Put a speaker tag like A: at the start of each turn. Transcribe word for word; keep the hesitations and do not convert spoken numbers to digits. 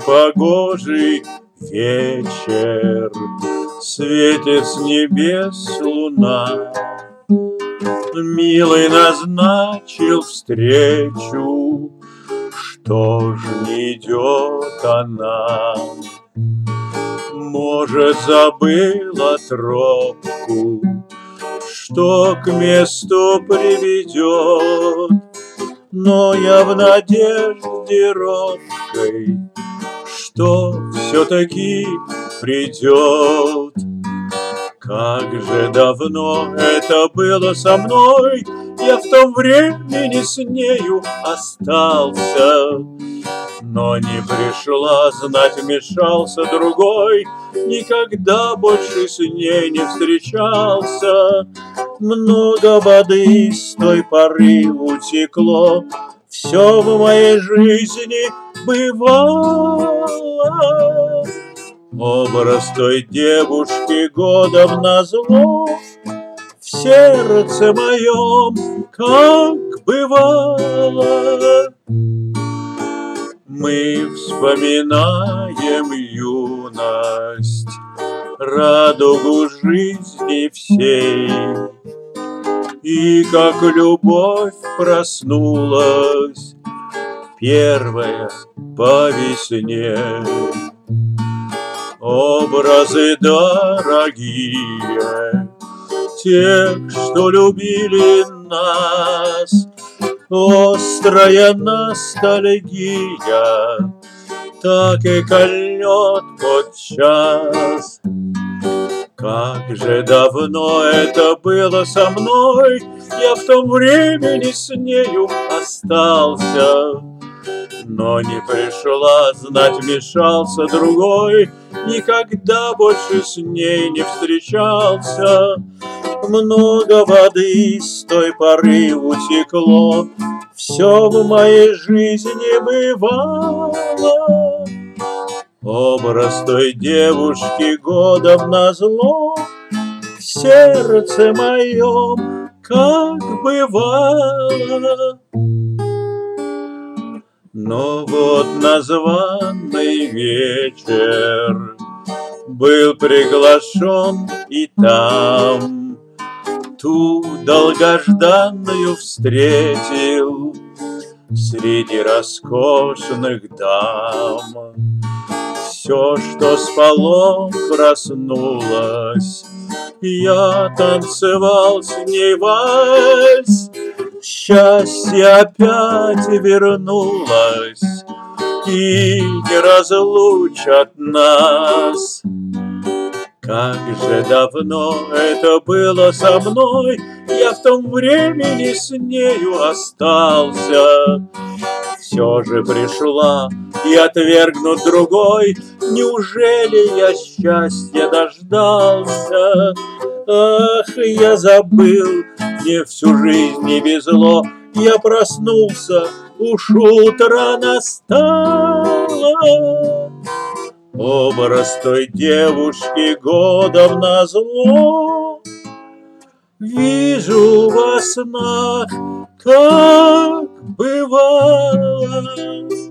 A: непогожий вечер, светит с небес луна. Милый назначил встречу, что ж не идет она? Может, забыла тропку, что к месту приведет, но я в надежде робкой, что все-таки придет. Как же давно это было со мной, я в том времени с нею остался. Но не пришла, знать вмешался другой, никогда больше с ней не встречался. Много воды с той поры утекло, все в моей жизни бывало. Образ той девушки годом назло в сердце моем, как бывало. Мы вспоминаем юность, радугу жизни всей, и как любовь проснулась первая по весне. Образы дорогие тех, что любили нас, острая ностальгия так и кольнет подчас. Как же давно это было со мной, я в том времени с нею остался. Но не пришла, знать вмешался другой, никогда больше с ней не встречался. Много воды с той поры утекло, все в моей жизни бывало. Образ той девушки годом назло в сердце моем, как бывало. Но вот названный вечер был приглашен, и там ту долгожданную встретил среди роскошных дам. Все, что спало, проснулось, я танцевал с ней вальс. Счастье опять вернулось и не разлучат нас. Как же давно это было со мной, я в том времени с нею остался. Все же пришла и отвергнут другой, неужели я счастья дождался? Ах, я забыл, мне всю жизнь не везло, я проснулся, уж утро настало. Образ той девушки годом назло вижу во снах, как бывало.